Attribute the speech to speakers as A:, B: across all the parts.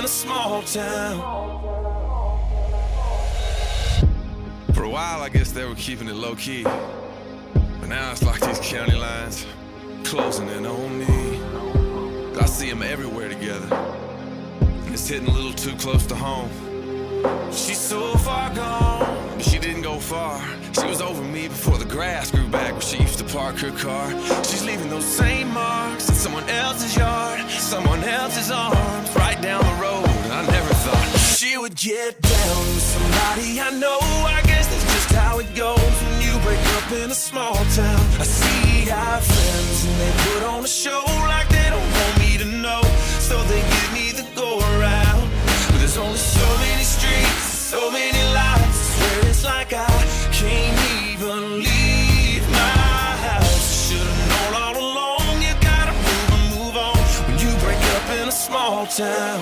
A: a small town.
B: For a while, I guess they were keeping it low-key. But now it's like these county lines closing in on me. I see them everywhere together. It's hitting a little too close to home.
A: She's so far gone,
B: but she didn't go far. She was over me before the grass grew back where she used to park her car.
A: She's leaving those same marks in someone else's yard, someone else's arms, right down the road.
B: I never thought
A: she would get down with somebody I know. I guess that's just how it goes when you break up in a small town. I see our friends and they put on a show like they don't want me to know, so they give me the go around. But there's only so many streets, so many lights, I swear it's like I can't even leave my house. Should've known all along, you gotta move on when you break up in a small town.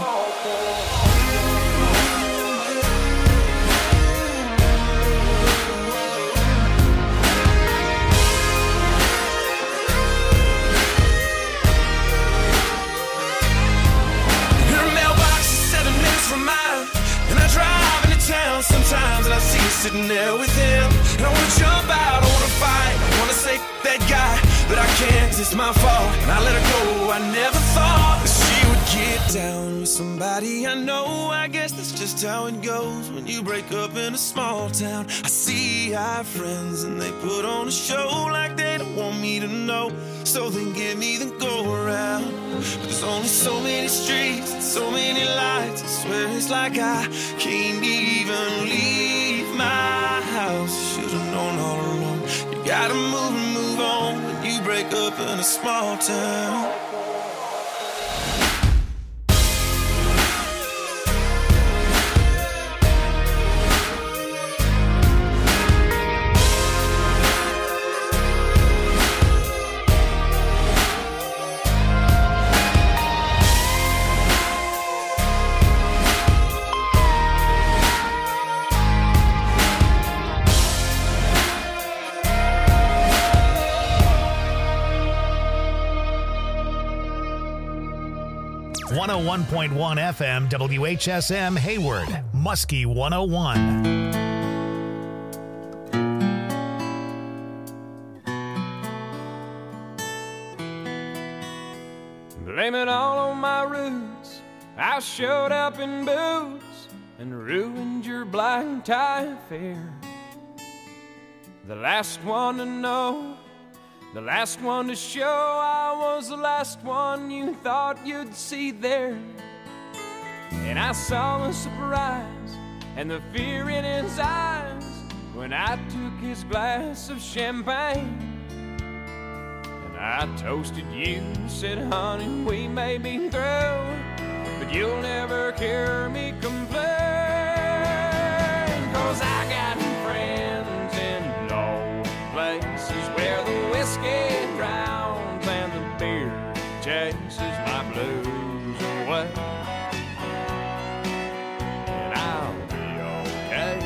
A: Sometimes and I see you sitting there with him, and I wanna jump out, I wanna fight, I wanna say that guy, but I can't, it's my fault, and I let her go. I never thought that she would get down with somebody I know. I guess that's just how it goes when you break up in a small town. I see our friends and they put on a show like they don't want me to know, so they give me the go around. But there's only so many streets and so many lights, I swear it's like I can't even leave my house. Should've known all along, you gotta move on when you break up in a small town.
C: .1 FM WHSM Hayward, Muskie 101.
D: Blame it all on my roots. I showed up in boots and ruined your black tie affair. The last one to know, the last one to show, I was the last one you thought you'd see there. And I saw the surprise and the fear in his eyes when I took his glass of champagne. And I toasted you, said, honey, we may be through, but you'll never hear me complain. 'Cause I got friends in low places where the whiskey drowns and the beer chases my blues away. And I'll be okay.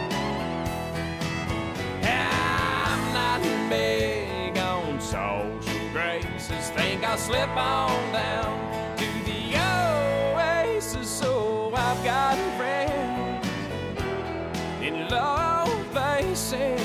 D: I'm not big on social graces. Think I'll slip on down to the oasis. So I've got friends in low places.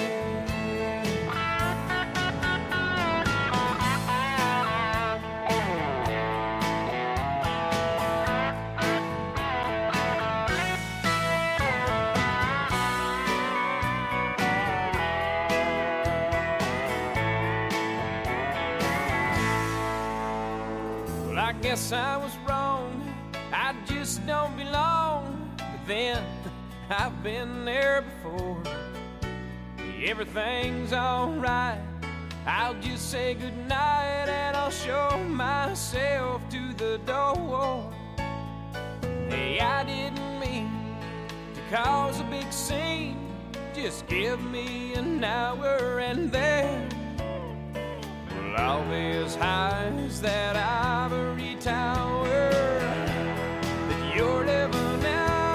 D: I guess I was wrong, I just don't belong. But then, I've been there before. Everything's alright, I'll just say goodnight and I'll show myself to the door. Hey, I didn't mean to cause a big scene, just give me an hour and then I'll be as high as that ivory tower that you're living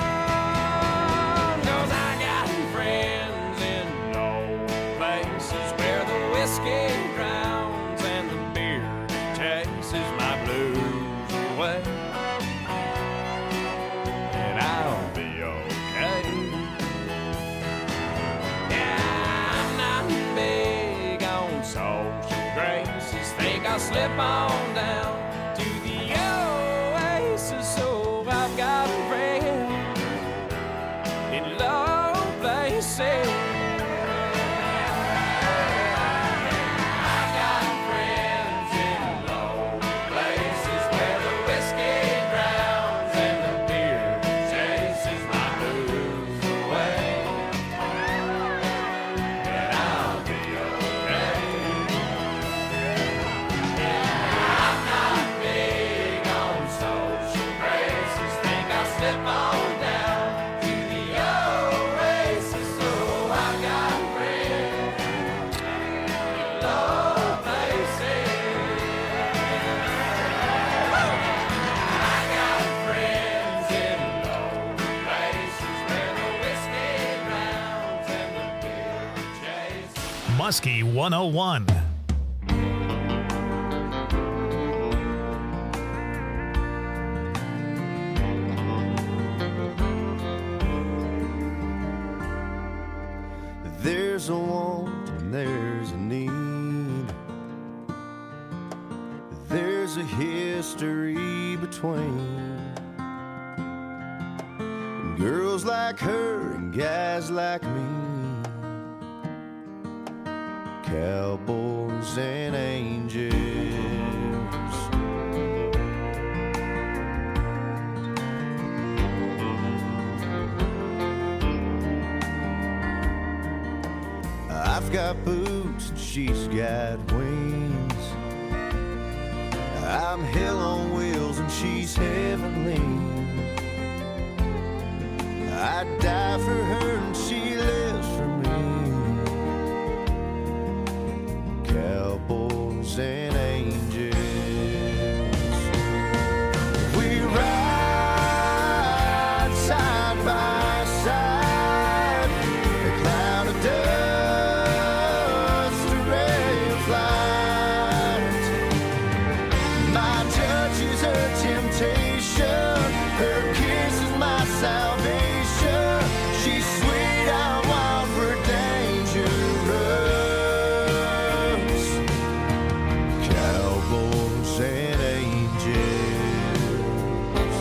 D: on. 'Cause I got friends in low places where the whiskey drowns and the beer chases my blues away. step on down to the oasis. So I've got a friend in low places.
C: Muskie 101.
E: There's a want and there's a need. There's a history between girls like her and guys like me. Cowboys and angels. I've got boots and she's got wings. I'm hell on wheels and she's heavenly. I'd die for her and she lives for me. Cowboys and angels. We ride side by side. A cloud of dust, a ray of light. My touch is her temptation. Her kiss is my salvation. She's sweet, I'm wild, we're dangerous. Cowboys and angels.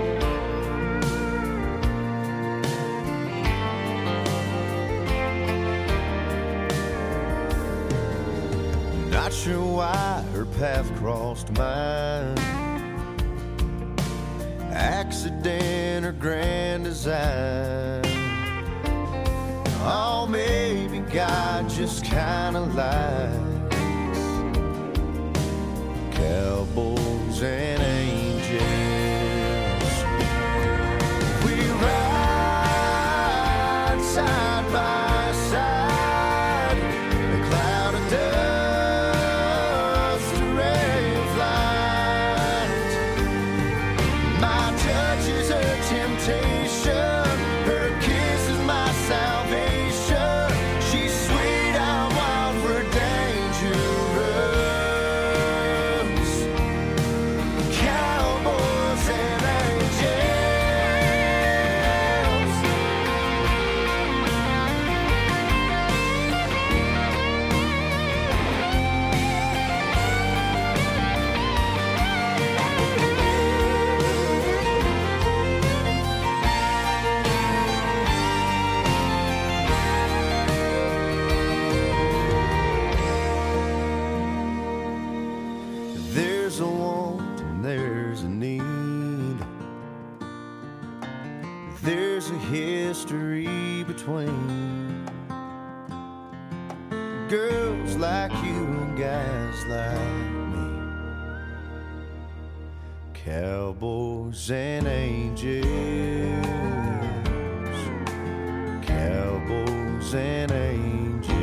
E: Not sure why her path crossed mine. Accident or grand design. Oh, maybe God just kinda likes cowboys and angels. We ride side by side. A cloud of dust, a ray of light. My touch is her temptation. Her kiss is my salvation. She's sweet, I'm wild, we're dangerous. Cowboys and angels. There's a want and there's a need. There's a history between girls like you and guys like me. Cowboys and angels. Cowboys and angels.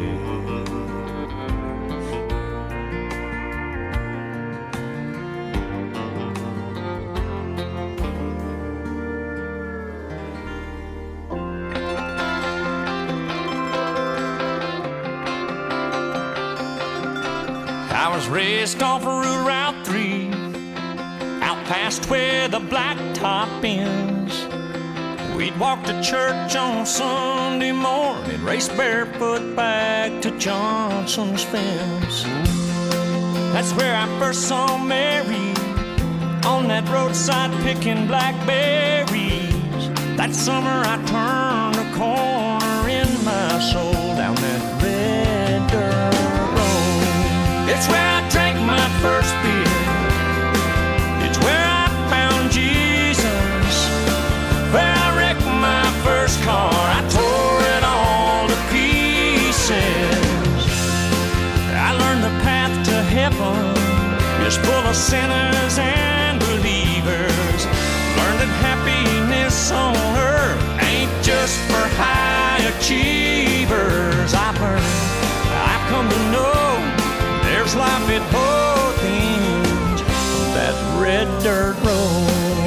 F: I was raised off of Route 3, out past where the blacktop ends. We'd walk to church on Sunday morning, race barefoot back to Johnson's fence. That's where I first saw Mary, on that roadside picking blackberries. That summer I turned a corner in my soul down that red dirt road. It's where I drank my first beer. It's where I found Jesus. Where I wrecked my first car. I tore it all to pieces. I learned the path to heaven is full of sinners and believers. Learned that happiness on earth ain't just for high achievers. I've come to know there's life at both ends of that red dirt road.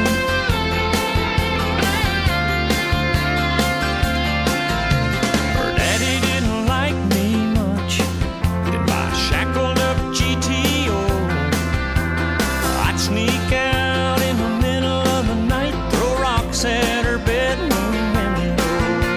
F: Her daddy didn't like me much in my shackled up GTO. I'd sneak out in the middle of the night, throw rocks at her bedroom window.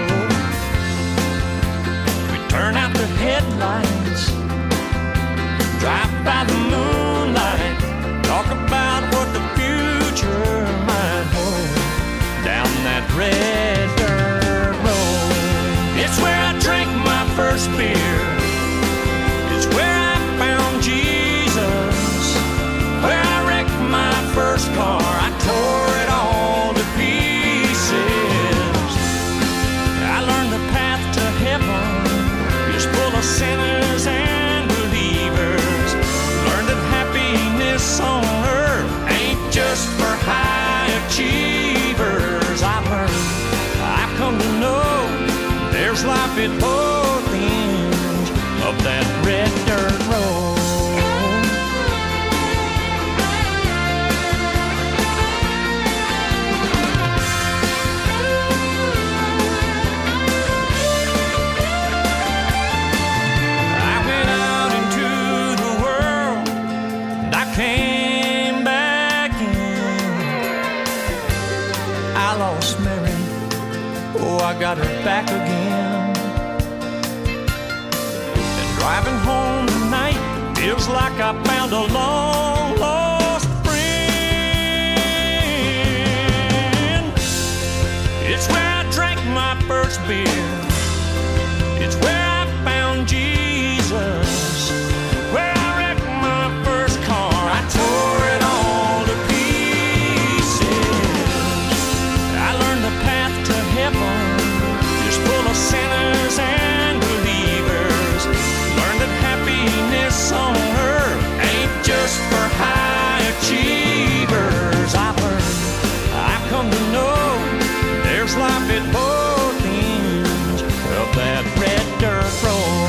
F: We'd turn out the headlights, drive by the moonlight, talk about what the future might hold down that red dirt road. It's where I drank my first beer. It's where I found Jesus. Where I wrecked my first car. I tore it all to pieces. I learned the path to heaven is full of sinners and believers. Learned that happiness on earth ain't just for high achievers. I've come to know there's life at both ends of that red dirt road. I went out into the world and I came back in. I lost Mary, oh, I got her back again. And driving home tonight feels like I found a long lost friend. It's where I drank my first beer. It's where I found Jesus. Where I wrecked my first car. I tore it all to pieces. I learned the path to heaven is full of sinners and believers. Learned that happiness on earth ain't just for high achievers. I've come to know there's life at both ends of that red dirt road.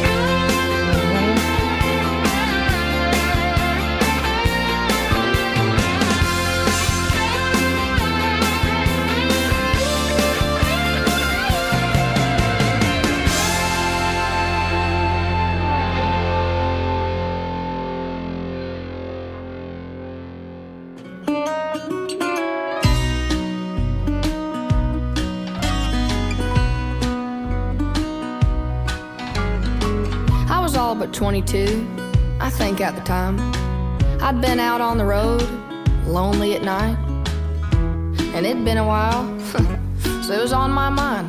G: I was all but 22, I think at the time. I'd been out on the road, lonely at night. And it'd been a while, so it was on my mind.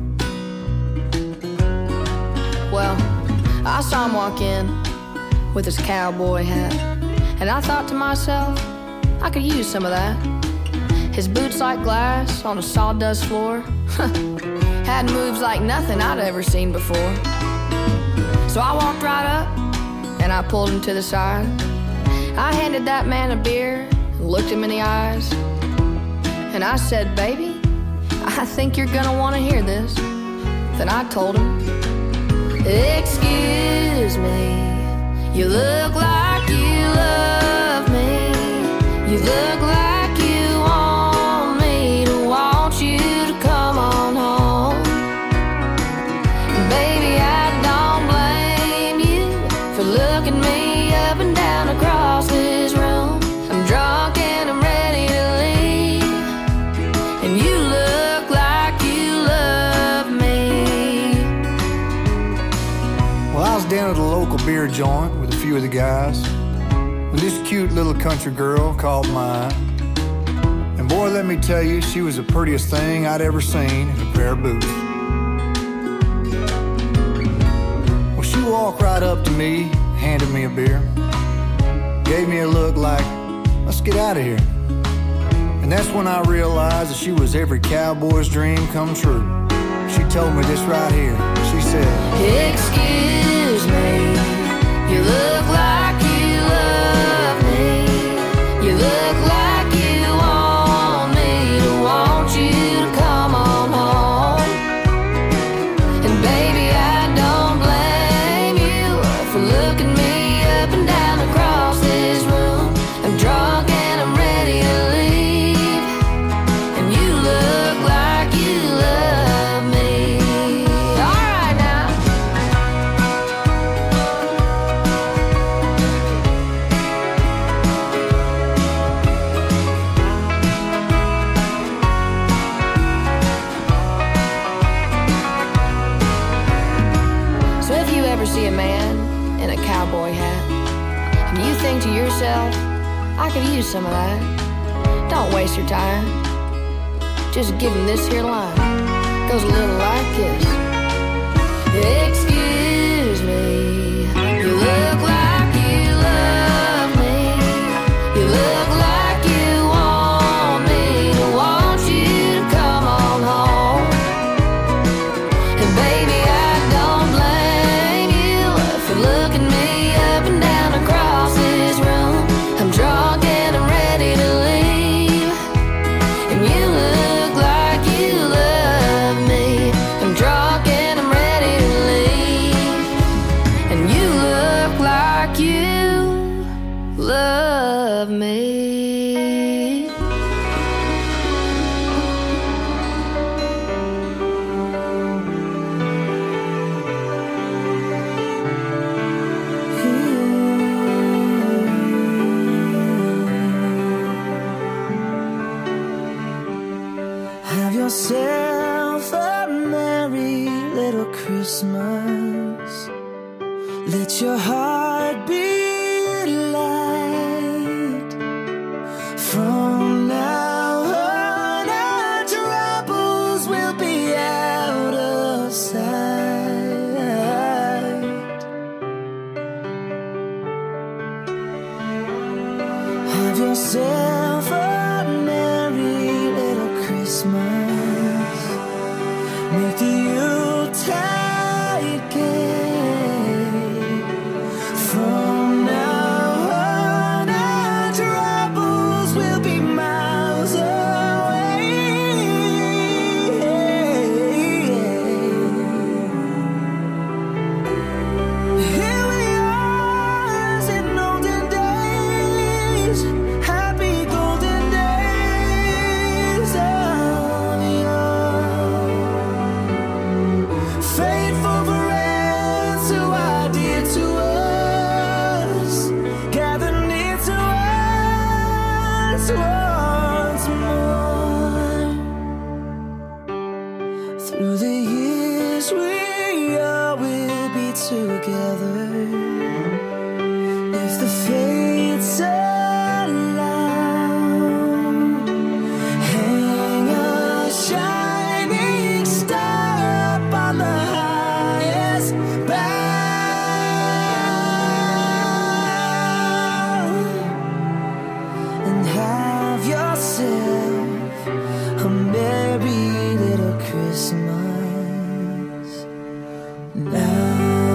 G: Well, I saw him walk in with his cowboy hat, and I thought to myself, I could use some of that. His boots like glass on a sawdust floor had moves like nothing I'd ever seen before. So I walked right up and I pulled him to the side. I handed that man a beer and looked him in the eyes, and I said, baby, I think you're gonna wanna hear this. Then I told him, excuse me, you look like you love me. You look like you want me to want you to come on home. Baby, I don't blame you for looking me up and down across this room. I'm drunk and I'm ready to leave, and you look like you love me.
H: Well, I was down at a local beer joint with a
E: few of the guys with this cute little country girl called Maya. And boy, let me tell you, she was the prettiest thing I'd ever seen in a pair of boots. Well, she walked right up to me, handed me a beer, gave me a look like, let's get out of here. And that's when I realized that she was every cowboy's dream come true. She told me this right here. She said,
G: excuse me, you look like you love me. You look like you want me to want you to come on home. And baby, I don't blame you for looking me up and down across this room. I'm drunk and I'm ready to leave, and you look like you love me. All right now. So if you ever see a man in a cowboy hat and you think to yourself, I could use some of that, don't waste your time. Just give him this here line. Goes a little like this. Excuse me, you look like you love me. You look like you want me to want you to come on home. And baby, I don't blame you for looking me up and down across this room. I'm drunk and I'm ready to leave, and you look like you love me. I'm drunk and I'm ready to leave, and you look like you love me.
H: Have yourself a merry little Christmas. Let your heart be light. From now on, our troubles will be out of sight. Have yourself a merry little Christmas. Make the Yuletide gay. From now on, our troubles will be miles away. Here we are in olden days, happy golden days of yore. Faithful friends who are dear to us, gather near to us once more. Through the years we all will be together, if the fates allow. Hang a shining star up on the highest bough, and have yourself a merry little Christmas now.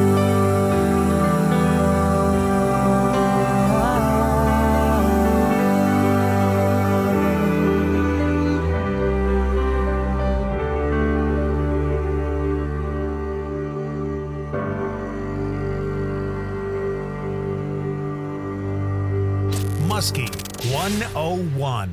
C: Muskie 101.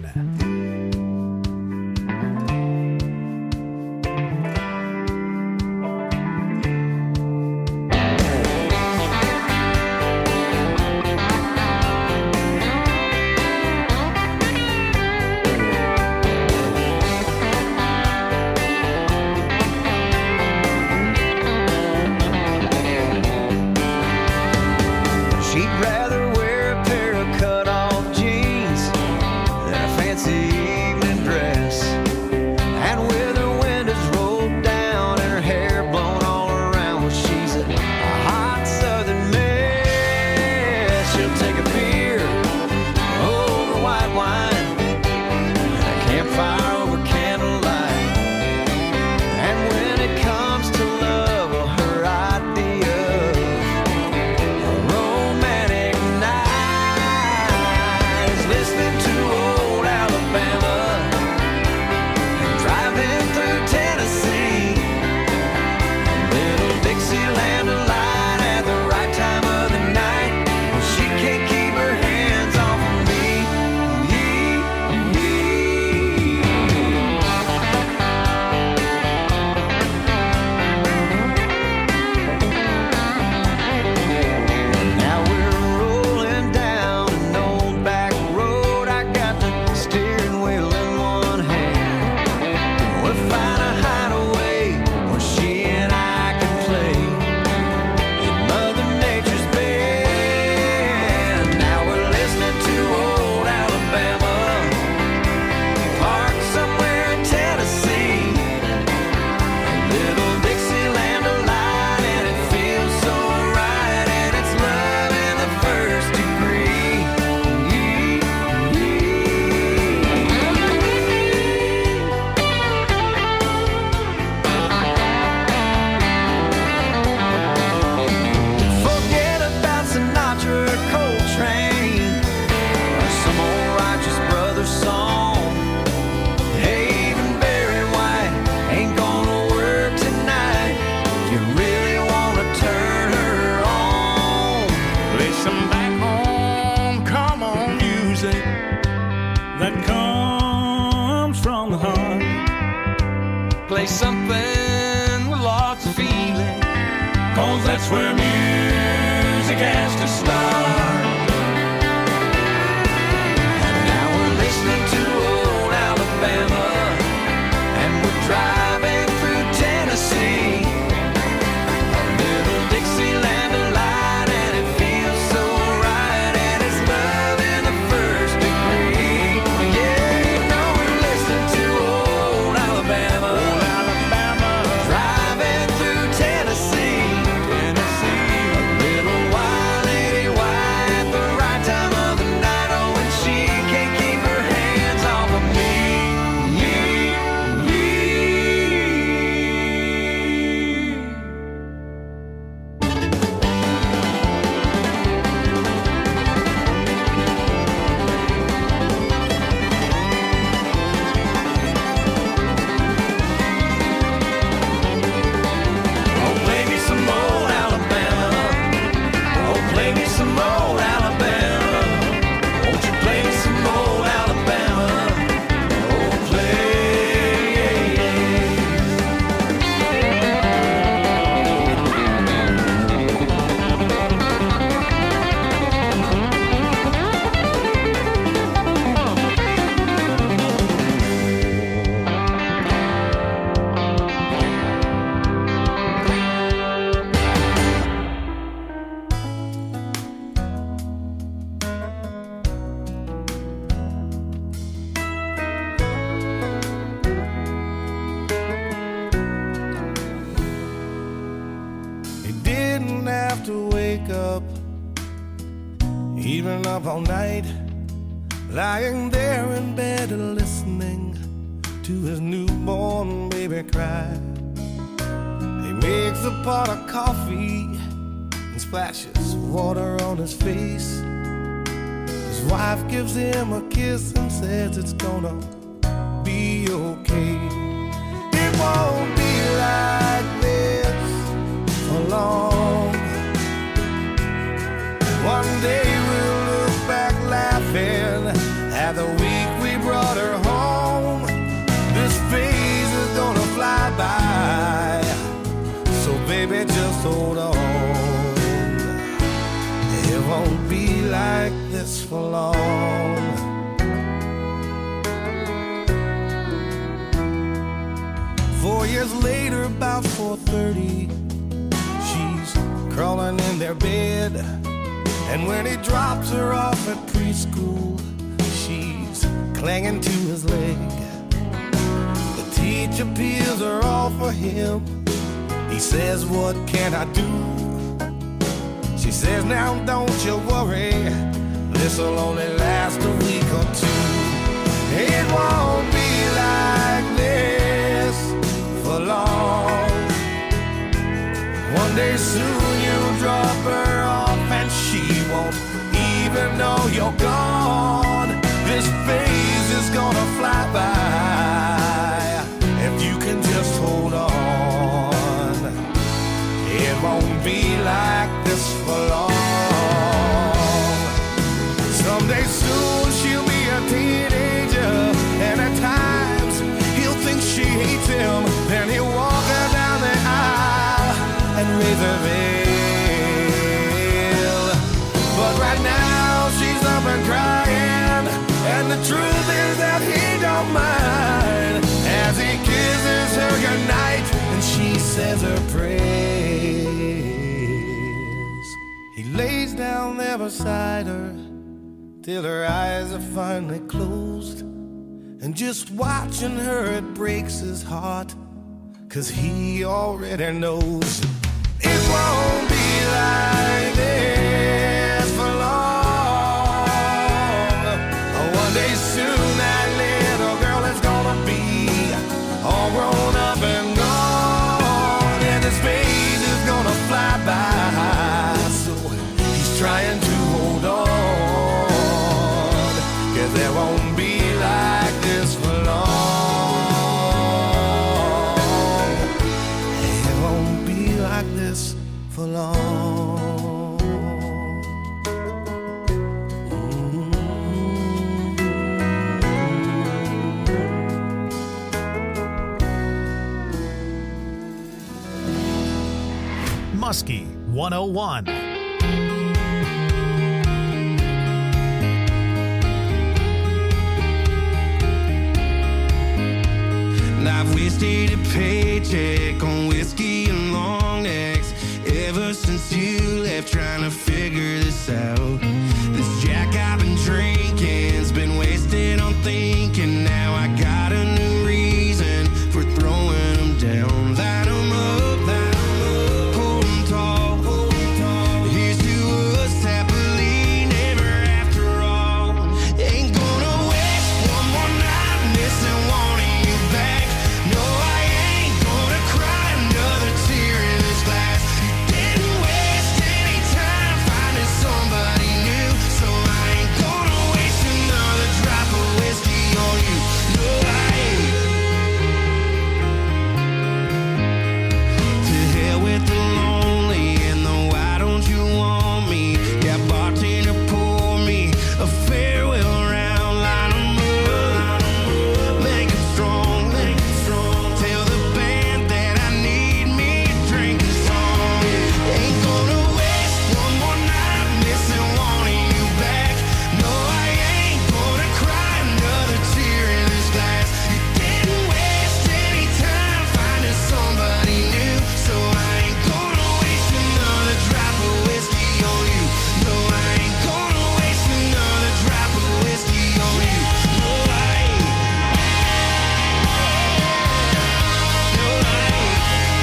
I: She
F: play something with lots of feeling, 'cause that's where music has to start. And now we're listening to old Alabama, and we're driving through Tennessee. A little Dixieland delight, and it feels so right, and it's love in the first degree. Yeah, you know we're listening to old Alabama, driving through Tennessee. A little wild lady wife, the right time of the night, oh, and she can't keep her hands off of me. Oh, play me some old Alabama. Oh, play me some old Alabama. Won't you play me some old Alabama? Oh, play.
E: He didn't have to wake up, even up all night, lying there in bed listening to his newborn baby cry. He makes a pot of coffee and splashes water on his face. His wife gives him a kiss and says it's gonna be okay. It won't be like this for long. One day we'll look back laughing at the week we brought her home. This phase is gonna fly by, so baby just hold on. It won't be like this for long. 4 years later, about 4:30, she's crawling in their bed. And when he drops her off at preschool, she's clinging to his leg. The teacher peels her off for him. He says, "What can I do?" She says, "Now don't you worry, this'll only last a week or two. It won't be like this for long. One day soon you'll drop her off and she won't even know you're gone. This phase is gonna fly by if you can just hold on. It won't be like this for long. Someday soon she'll be a teenager, and at times he'll think she hates him. Then he'll walk her down the aisle and raise her veil. But right now she's up and crying, and the truth is that he don't mind as he kisses her goodnight and she says her prayers. He lays down there beside her till her eyes are finally closed, and just watching her it breaks his heart, 'cause he already knows it won't be like this for long. One day soon that little girl is gonna be all grown up and gone, and his face is gonna fly by, so he's trying to hold on, 'cause there won't be like this for long. It won't be like this for long.
C: Muskie 101.
I: I've wasted a paycheck on whiskey and long necks ever since you left, trying to figure this out. This Jack I've been drinking's been wasted on thinking. Now I got a new reason for throwing them down. Light 'em up, hold 'em tall. Here's to us happily never after all. Ain't gonna waste one more night missing wanting you back. No, I ain't gonna cry another tear in this glass. You didn't waste any time finding somebody new, so I ain't gonna waste another drop of whiskey on you. No, I ain't. To hell with the lonely and the why don't you want me? Yeah, bartender, pour me a farewell round. Line 'em up, make 'em strong. Tell the band that I need me a drinking song. Ain't gonna waste one more night missing wanting you back. No, I ain't gonna cry another tear in this glass. You didn't waste any time finding somebody new, so I ain't gonna waste another drop of whiskey on you. No, I ain't gonna waste another drop of whiskey on you. No, I ain't. No, I ain't.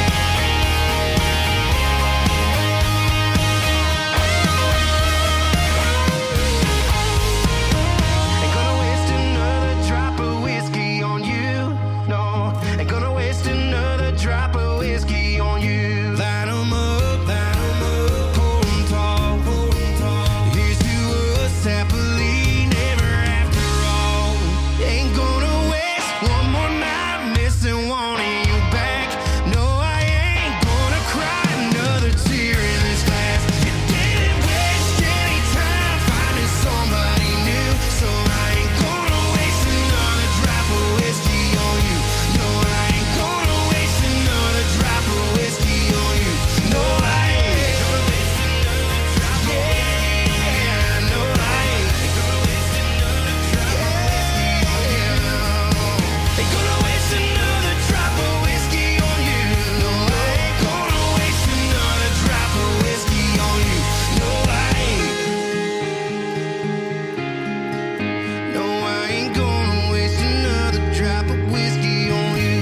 I: Ain't gonna waste another drop of whiskey on you. No, ain't gonna waste another drop of whiskey on you. Light 'em up, hold 'em tall. Here's to us happily never after all. Ain't gonna waste one more night missing wanting you back. No, I ain't gonna cry another tear in this glass. You didn't waste any time finding somebody new, so I ain't gonna waste another drop of whiskey on you. No, I ain't gonna waste another drop of whiskey on you. No, I ain't gonna waste another drop of whiskey. Yeah, no, I ain't gonna waste another drop of whiskey on you. Ain't gonna waste another drop of whiskey on you. No, I ain't gonna waste another drop of whiskey on you. No, I ain't. No, I ain't gonna waste another drop of whiskey on you.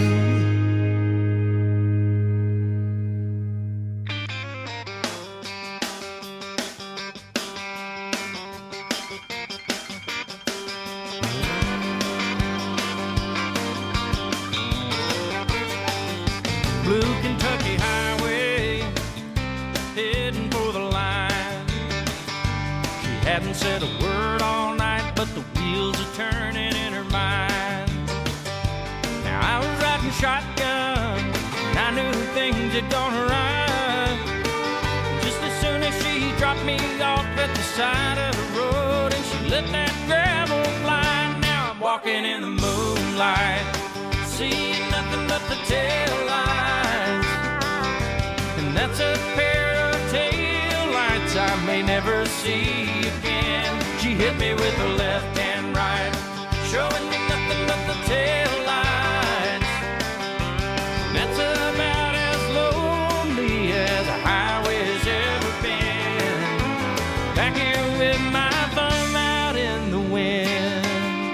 F: Blue Kentucky Highway, heading for the line. She hadn't said a word all night, but the wheels are turning in her mind. Now I was riding shotgun, and I knew things had gone right. Just as soon as she dropped me off at the side of the road, and she let that gravel fly. Now I'm walking in the moonlight, seeing nothing but the tail lights. And that's a pair of tail lights I may never see again. She hit me with her left and right, showing me nothing but the tail lights. And that's about as lonely as a highway's ever been. Back here with my thumb out in the wind.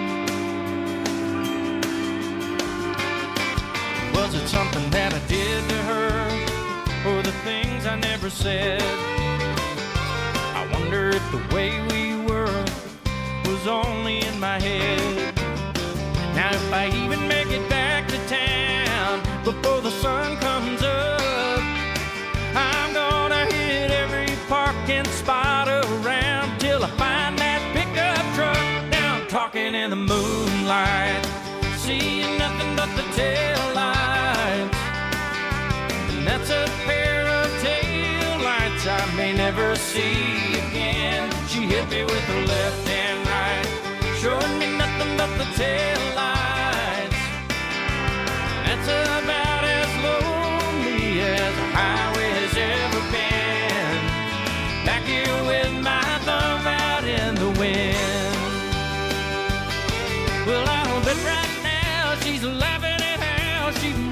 F: Was it something that I did to her, or the things I never said? I wonder if the way we were was only in my head. Now if I even make it back to town before the sun comes up, I'm gonna hit every parking spot around till I find that pickup truck. Now I'm talking in the moonlight, seeing nothing but the tail lights. And that's a pair of tail lights I may never see again. She hit me with her left and right, showing me nothing but the tail lights. That's about as lonely as a highway has ever been.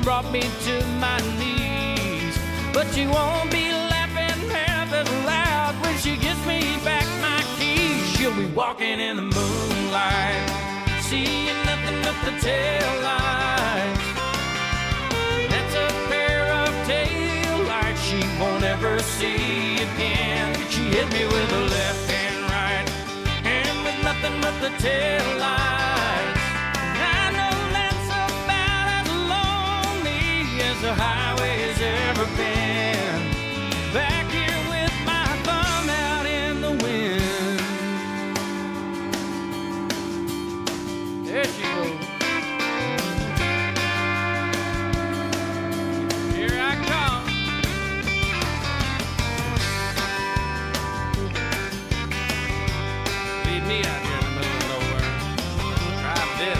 F: brought me to my knees. But she won't be laughing half as loud when she gives me back my keys. She'll be walking in the moonlight, seeing nothing but the tail lights. That's a pair of tail lights she won't ever see again. She hit me with a left and right, and with nothing but the tail lights. I know that's about as lonely as the highway's ever been. Back here with my thumb out in the wind. There she goes. Here I come. Leave me out here in the middle of nowhere. Try this.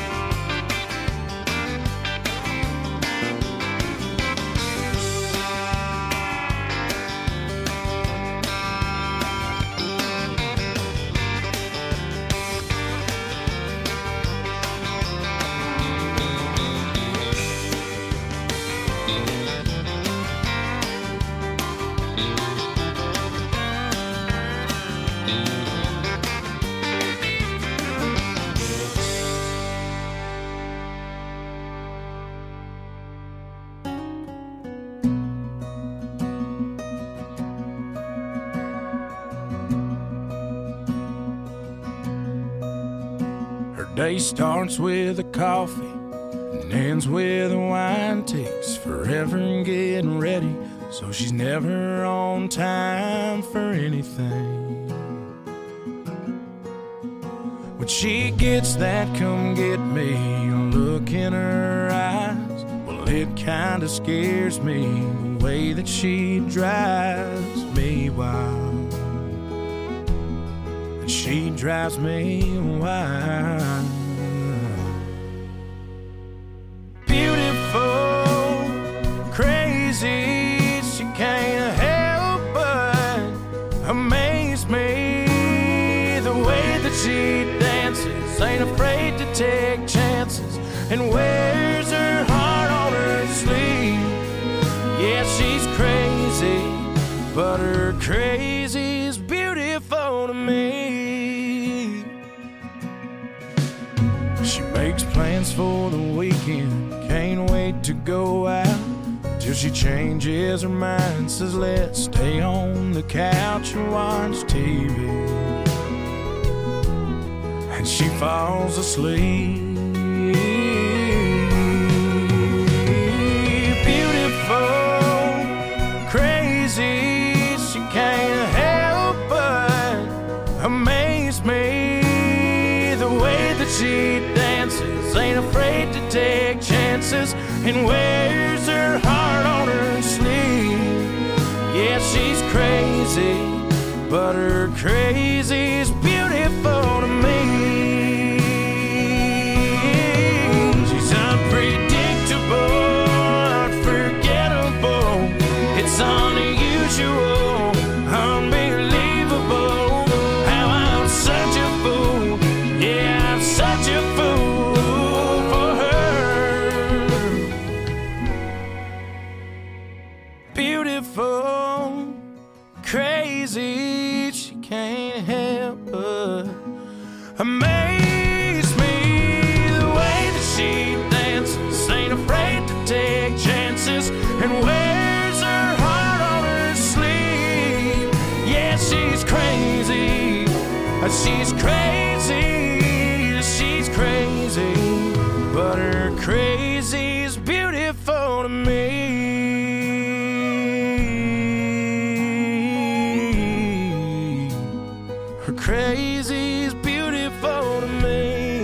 J: Day starts with a coffee and ends with a wine. Takes forever in getting ready, so she's never on time for anything. When she gets that come get me look in her eyes, well, it kinda scares me the way that she drives me wild. She drives me wild. Beautiful, crazy, she can't help but amaze me. The way that she dances, ain't afraid to take chances, and wears her heart on her sleeve. Yeah, she's crazy, but her crazy's beautiful to me. She makes plans for the weekend, can't wait to go out, till she changes her mind, says let's stay on the couch and watch TV. And she falls asleep. Beautiful, crazy, she can't help but amaze me. The way that she dances, ain't afraid to take chances, and wears her heart on her sleeve. Yeah, she's crazy, but her crazy's beautiful to me. She's unpredictable, unforgettable. It's unusual, unbelievable, how I'm such a fool. Yeah, I'm such a fool for her. Beautiful, crazy, she can't help but amaze me. The way that she dances, ain't afraid to take chances, and wears her heart on her sleeve. Yeah, she's crazy, she's crazy, she's crazy, but her crazy's beautiful to me. Her crazy's beautiful to me.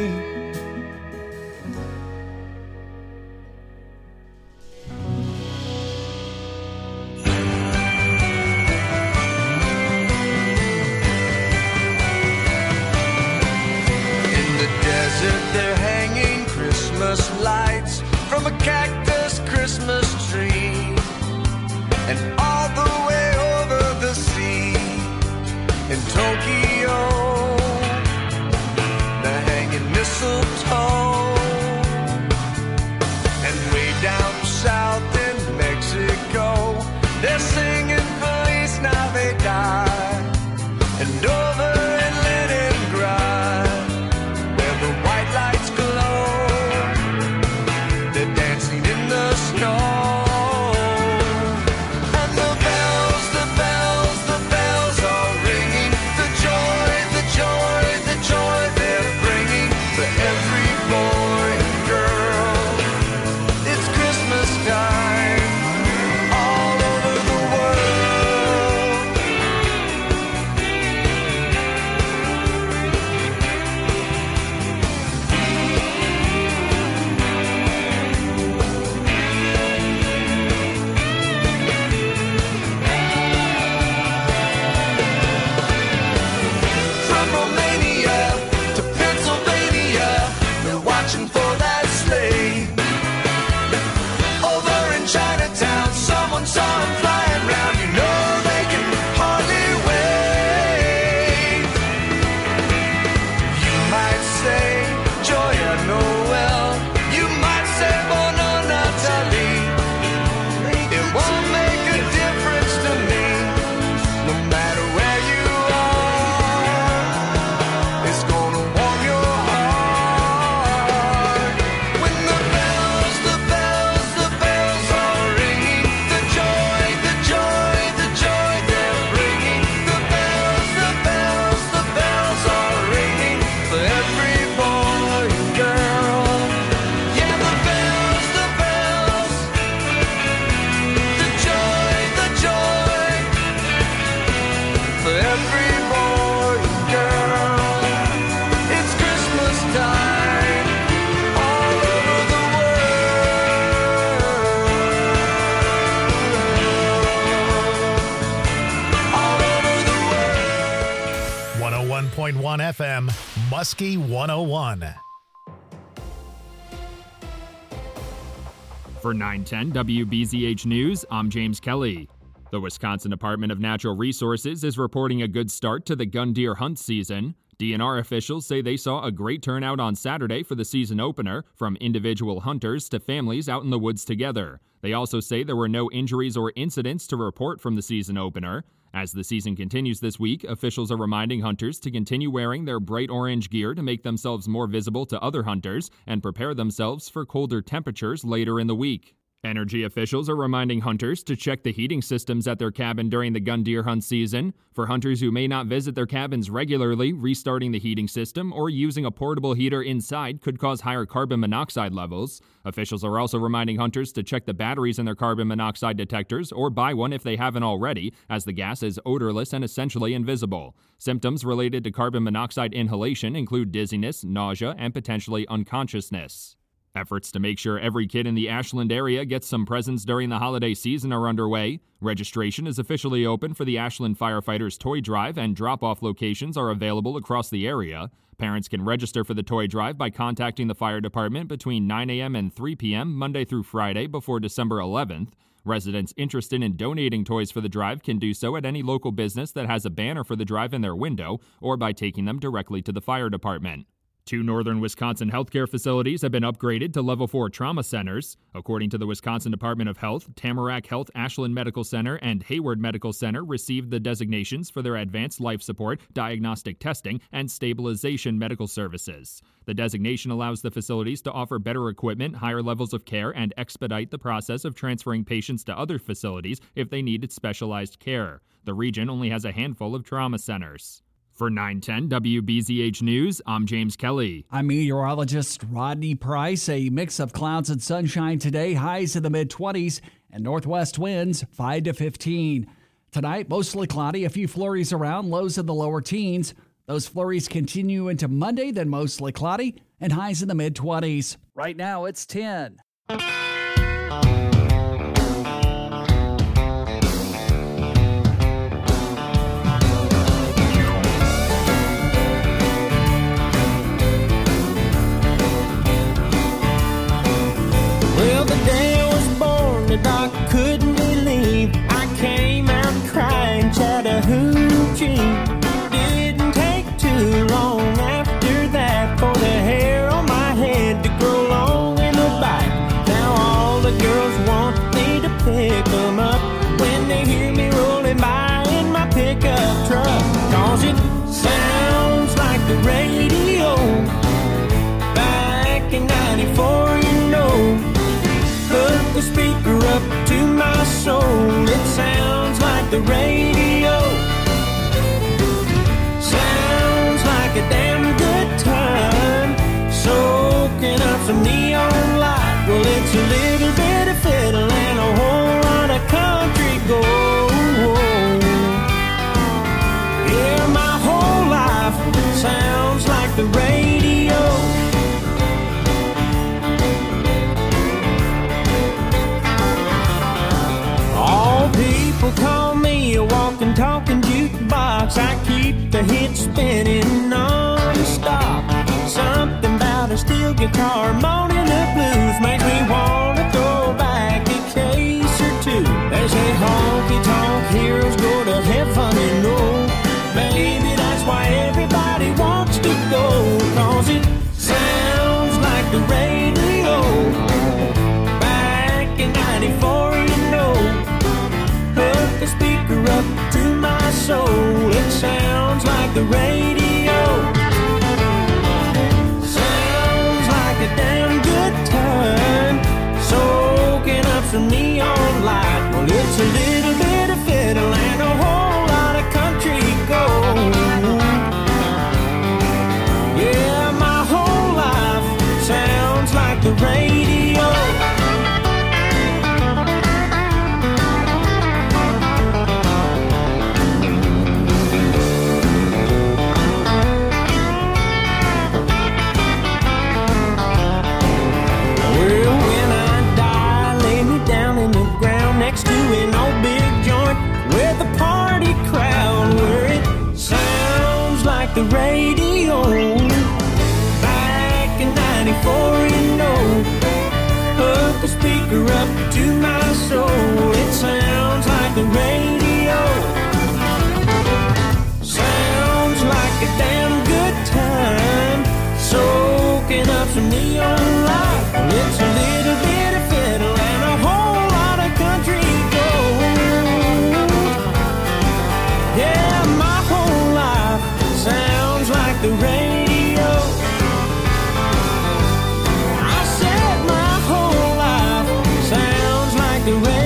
I: They're hanging Christmas lights from a cactus Christmas tree, and all the way over the sea in Tokyo, they're hanging mistletoe, and way down
C: FM, Muskie 101.
K: For 910 WBZH News, I'm James Kelly. The Wisconsin Department of Natural Resources is reporting a good start to the gun deer hunt season. DNR officials say they saw a great turnout on Saturday for the season opener, from individual hunters to families out in the woods together. They also say there were no injuries or incidents to report from the season opener. As the season continues this week, officials are reminding hunters to continue wearing their bright orange gear to make themselves more visible to other hunters and prepare themselves for colder temperatures later in the week. Energy officials are reminding hunters to check the heating systems at their cabin during the gun deer hunt season. For hunters who may not visit their cabins regularly, restarting the heating system or using a portable heater inside could cause higher carbon monoxide levels. Officials are also reminding hunters to check the batteries in their carbon monoxide detectors or buy one if they haven't already, as the gas is odorless and essentially invisible. Symptoms related to carbon monoxide inhalation include dizziness, nausea, and potentially unconsciousness. Efforts to make sure every kid in the Ashland area gets some presents during the holiday season are underway. Registration is officially open for the Ashland Firefighters Toy Drive, and drop-off locations are available across the area. Parents can register for the toy drive by contacting the fire department between 9 a.m. and 3 p.m. Monday through Friday before December 11th. Residents interested in donating toys for the drive can do so at any local business that has a banner for the drive in their window, or by taking them directly to the fire department. 2 northern Wisconsin healthcare facilities have been upgraded to Level 4 trauma centers. According to the Wisconsin Department of Health, Tamarack Health Ashland Medical Center and Hayward Medical Center received the designations for their advanced life support, diagnostic testing, and stabilization medical services. The designation allows the facilities to offer better equipment, higher levels of care, and expedite the process of transferring patients to other facilities if they needed specialized care. The region only has a handful of trauma centers. For 910 WBZH News, I'm James Kelly.
L: I'm meteorologist Rodney Price. A mix of clouds and sunshine today, highs in the mid-20s, and northwest winds 5 to 15. Tonight, mostly cloudy, a few flurries around, lows in the lower teens. Those flurries continue into Monday, then mostly cloudy, and highs in the mid-20s. Right now, it's 10.
J: Well, the day I was born, the doc couldn't believe I came out crying Chattahoochee. Didn't take too long after that for the hair on my head to grow long in the back. Now all the girls want me to pick them up when they hear me rolling by in my pickup truck. 'Cause it sounds like the radio back in 94, you know. Put the speaker up to my soul. It sounds like the radio. Sounds like a damn good time. Soaking up some neon light. Well, it's a little bit of fiddle and a whole lot of country gold. Yeah, my whole life sounds like the radio. People call me a walking, talking jukebox. I keep the hits spinning non-stop. Something about a steel guitar, moaning the blues, makes me want to throw back a case or two. They say honky-tonk heroes go to heaven, you know. Maybe that's why everybody wants to go. 'Cause it sounds like the radio back in 94, you know. Put the speaker up to my soul. It sounds like the radio. Sounds like a damn good time. Soaking up some neon light. Well, it's a little bit of fiddle and a whole lot of country gold. Yeah, my whole life sounds like the radio. Next to an old big joint with a party crowd where it sounds like the radio. before you know. Hook the speaker up to my soul. It sounds like the radio. Sounds like a damn good time. Soaking up some neon light. It's a little bit of fiddle and a whole lot of country gold. Yeah, my whole life sounds like the radio. I said my whole life sounds like the radio.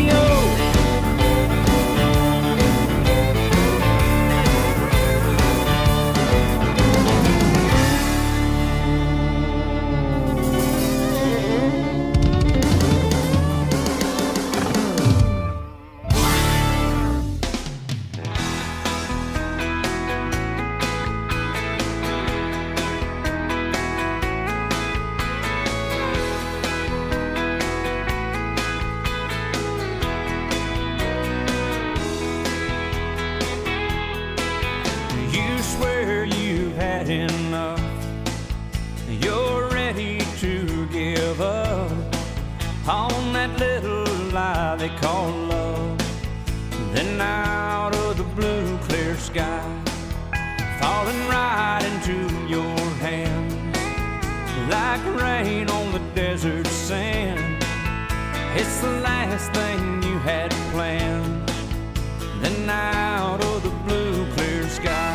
J: Enough, you're ready to give up on that little lie they call love. Then out of the blue clear sky, falling right into your hands like rain on the desert sand. It's the last thing you had planned. Then out of the blue clear sky,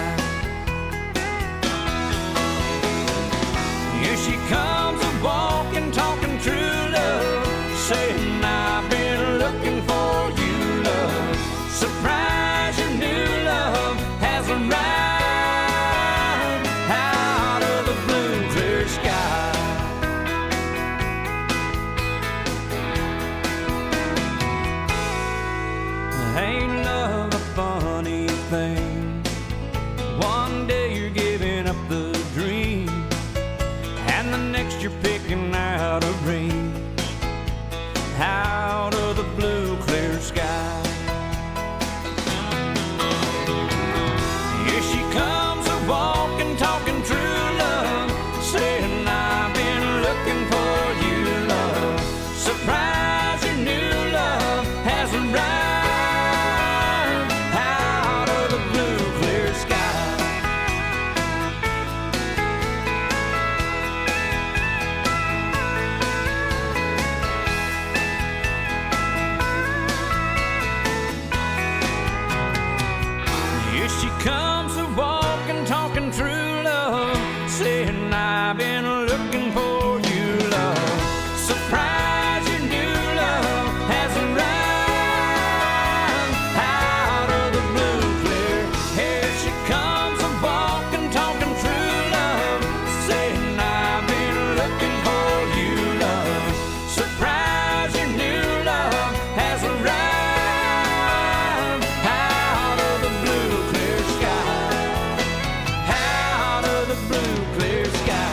J: here she comes a-walking, talking true love, saying I've been looking for you, love. Surprise, your new love has arrived out of the blue clear sky. Ain't love a funny thing? One day you're giving up the dream, and the next you're picking out a ring out of the blue clear sky. Here she comes a-walking, talking true love, saying I've been looking for you, love. Surprise, your new love has arrived out of the blue clear sky. She comes a-walking, talking true love, saying I've been looking for you, love. Surprise, your new love has arrived out of the blue clear. Here she comes a-walking, talking true love, saying I've been looking for you, love. Surprise, your new love has arrived out of the blue clear sky. Out of the blue clear sky.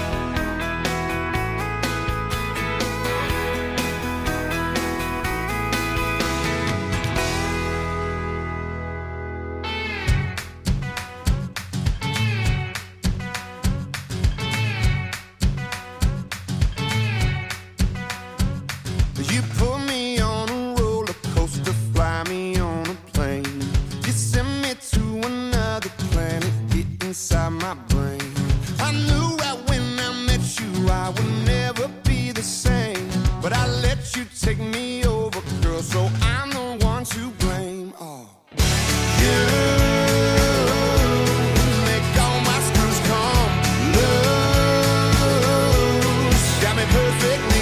I: You put me on a roller coaster, fly me on a plane. You send me to another planet, get inside my brain. I knew right when I met you I would never be the same, but I let you take me over, girl, so I'm the one to blame. Oh, you make all my screws come loose, got me perfectly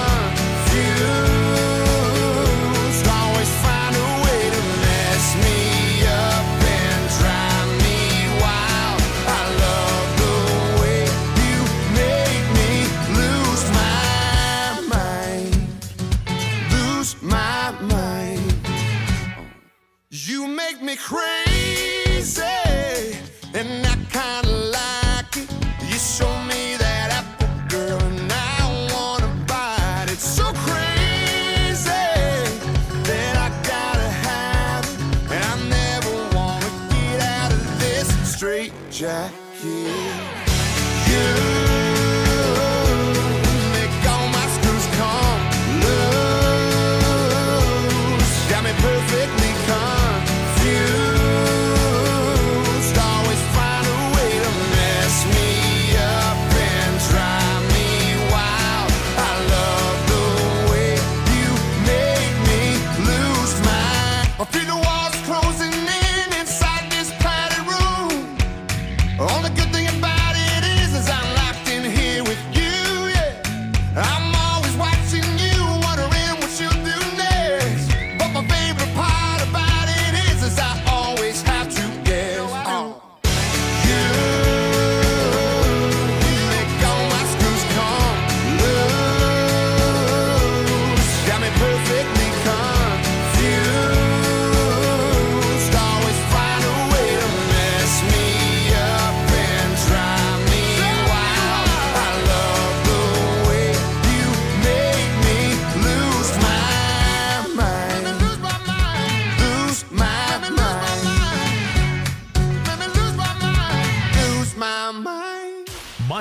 I: confused. Always find a way to mess me up and drive me wild. I love the way you make me lose my mind, lose my mind. You make me crazy, and I kinda like it. You show me that apple, girl, and I wanna bite it. So crazy that I gotta have it, and I never wanna get out of this straight jacket. You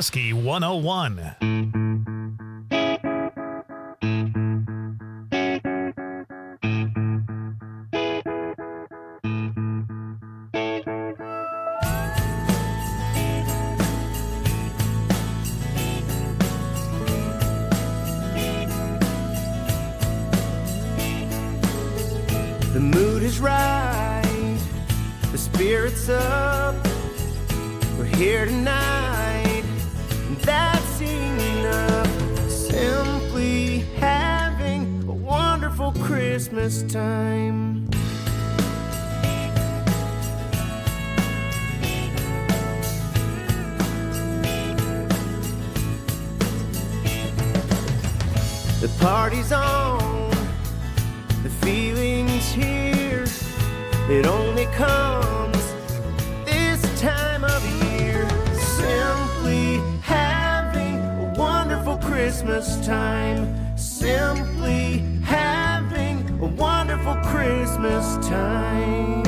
C: Muskie 101.
E: The mood is right, the spirit's up. We're here tonight, and that's enough. Simply having a wonderful Christmas time. The party's on, the feeling's here. It only comes this time of year. Simply having a wonderful Christmas time. Simply having a wonderful Christmas time.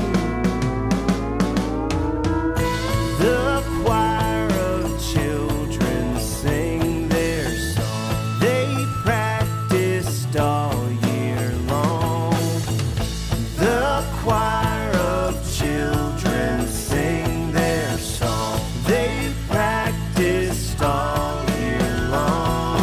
E: The choir of children sing their song. They practiced all year long. The choir of children sing their song. They practiced all year long.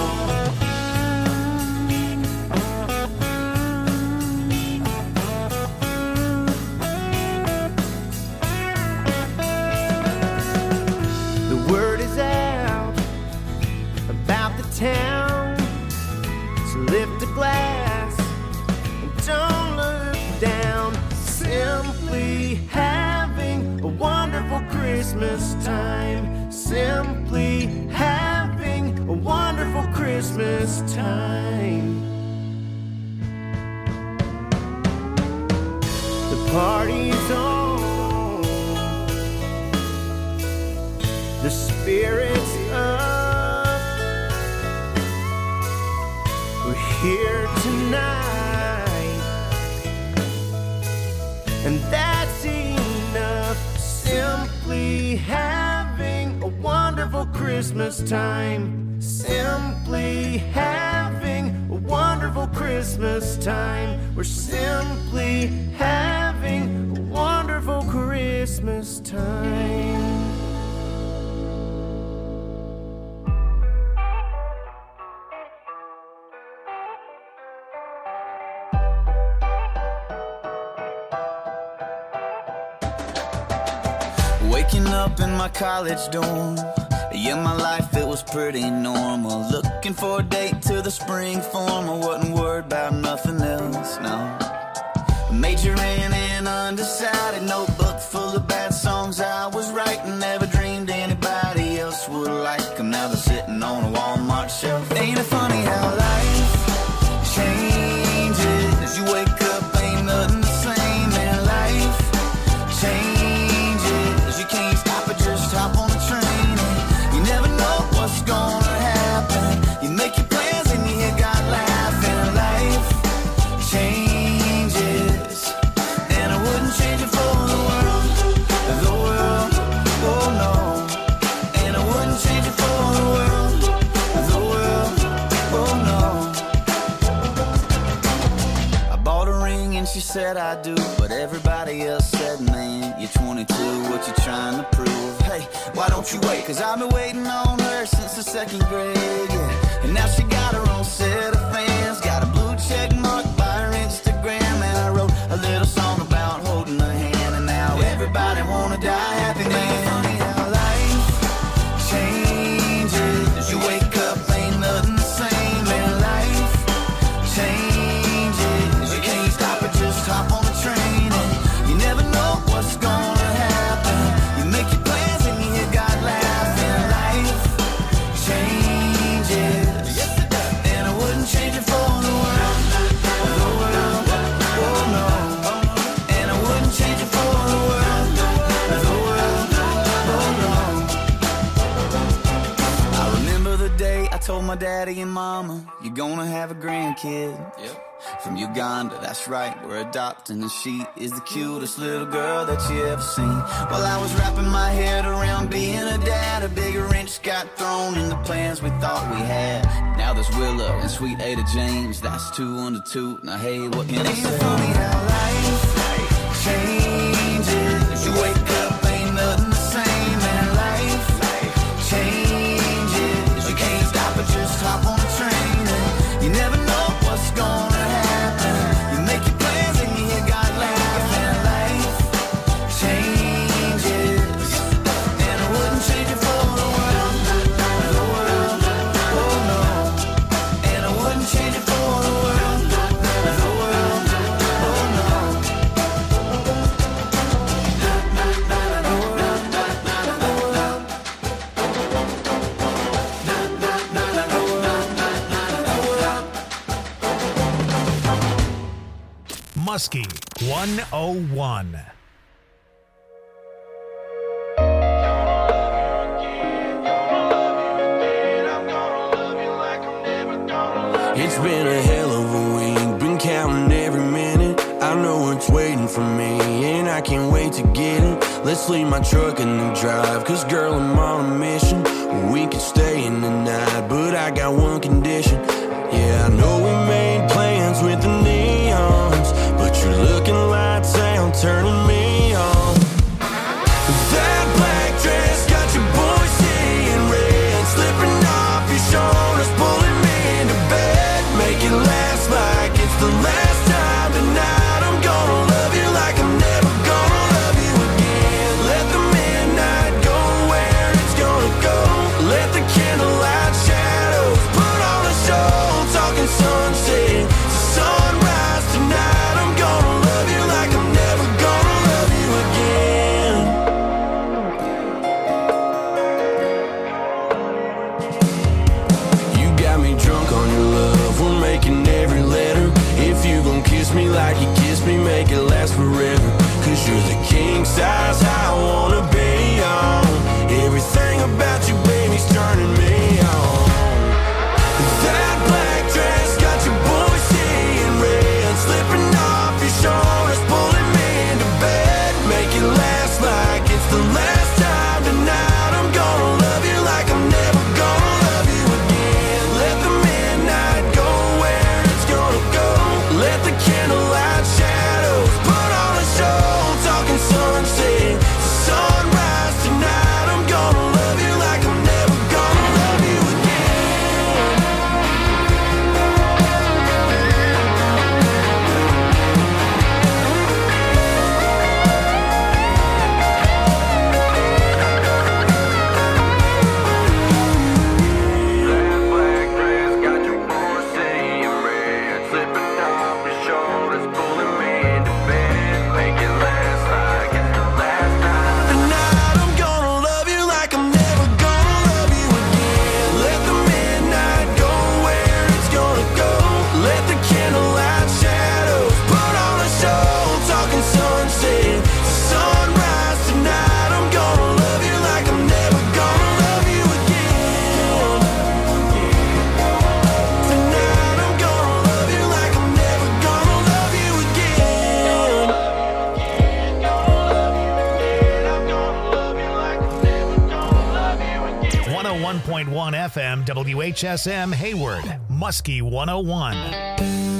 E: The word is out about the town, so lift a glass and don't look down. Simply having a wonderful Christmas time. Simply having a wonderful Christmas time. The party's on, the spirit's up. We're here tonight, and that's enough. Simply having a wonderful Christmas time. Simply having a wonderful Christmas time. We're simply having a wonderful Christmas time.
M: Waking up in my college dorm. Yeah, my life, it was pretty normal. Looking for a date to the spring form. I wasn't worried about nothing else, no. Majoring in undecided, notebook full of bad songs I was writing. Never dreamed anybody else would like them. Now they're sitting on a Walmart shelf. Ain't it funny how life changes? You wake up, ain't nothing the same, and life changes. You can't stop it, just hop on the train. And you never know what's gonna happen. You make your plans and you hear God laughing. Life changes, and I wouldn't change it for the world. The world, oh no. And I wouldn't change it for the world. The world, oh no. I bought a ring and she said I do, but everybody else said, man, you're 22, what you trying to prove? Hey, why don't you wait? Cause I've been waiting on her since the second grade, yeah. And now she got her own set of fans. Got a blue check mark by her Instagram. And I wrote a little song about holding her hand. And now everybody wanna die happy, man. Funny how life changes. You wake up, ain't nothing the same. And life changes. You can't stop it, just hop on the train. And you never know what's gonna happen. You make your plans and you hear God laughing. Life changes. Yes, it does. And I wouldn't change it for the world. The world, oh no. And I wouldn't change it for the world. The world, oh no. I remember the day I told my daddy and mama, you're gonna have a grandkid. Yep. from Uganda, that's right, we're adopting, and she is the cutest little girl that you ever seen. While I was wrapping my head around being a dad, a big wrench got thrown in the plans we thought we had. Now there's Willow and sweet Ada James, that's 2 under 2. Now hey, what can I say? Ain't it funny how life changes? You wake up, ain't nothing the same, and life changes. You can't stop it, just hop on the train, and you never know what's gonna happen. You make your plans and you hear God laugh, and life changes. And I wouldn't change it for the world, oh no. And I wouldn't change it for the world, oh no.
C: Muskie 101.
J: It's been a hell of a week, been counting every minute. I know it's waiting for me, and I can't wait to get it. Let's leave my truck in the drive, cause girl, I'm on a mission. We could stay in the night, but I got one condition. Yeah, I know we made plans with the neons, but you're looking lights out, turning me on. That black dress got your boy seeing red, slipping off your shoulders, pulling me into bed. Make it last like it's the last time tonight. I'm gonna love you like I'm never gonna love you again. Let the midnight go where it's gonna go. Let the candlelight shadows put on a show. Talking sunset to sunrise tonight. I'm gonna love you like I'm never gonna love you again. You got me drunk on your love, we're making every letter. If you gon' kiss me like you kissed me, make it last forever. Cause you're the king size I wanna be on. Everything about you, baby's turning me on. That black dress got your boy seeing red, slipping off your shoulders, pulling me into bed. Make it last like it's the last time tonight. I'm gonna love you like I'm never gonna love you again. Let the midnight go where it's gonna go. Let the candlelight shadows put on a show. Talking sunset to sunrise tonight. I'm gonna love you like I'm never gonna love you again. That black dress got your boy seeing red, slipping off your shoulders, pulling me into bed. Make it last like it's the last time tonight. I'm gonna love you like I'm never gonna love you again. Let the midnight go where it's gonna go. Let the candlelight shadows put on a show. Talking sunset to sunrise tonight. I'm gonna love you like I'm never gonna love you again. Tonight I'm gonna love you like I'm never gonna love you again. I'm gonna love you like I'm never gonna love you again.
C: 101.1 FM, WHSM Hayward, Muskie 101.